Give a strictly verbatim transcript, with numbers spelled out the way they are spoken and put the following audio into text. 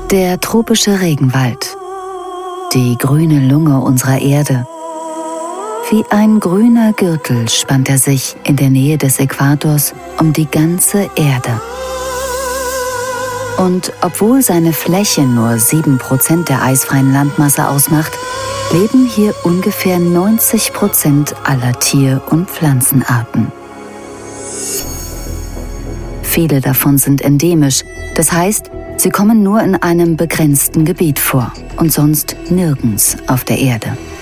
Der tropische Regenwald, die grüne Lunge unserer Erde. Wie ein grüner Gürtel spannt er sich in der Nähe des Äquators um die ganze Erde. Und obwohl seine Fläche nur sieben Prozent der eisfreien Landmasse ausmacht, leben hier ungefähr neunzig Prozent aller Tier- und Pflanzenarten. Viele davon sind endemisch, das heißt, sie kommen nur in einem begrenzten Gebiet vor und sonst nirgends auf der Erde.